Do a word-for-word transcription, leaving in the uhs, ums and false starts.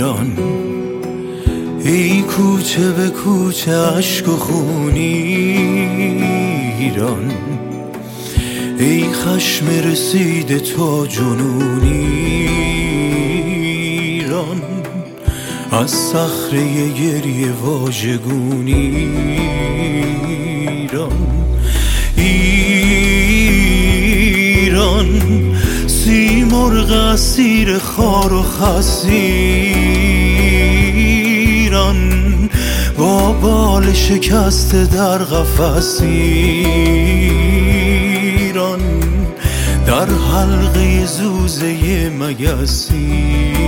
ایران، ای کوچه به کوچه اشک و خون ایران، ای خشم رسیده تا جنون ایران، از صخره گریه واژگون ایران. ایران سیمرغ اسیر خار و خس ایران، با بال شکسته در قفس ایران، در حلقه زوزه مگس ایران.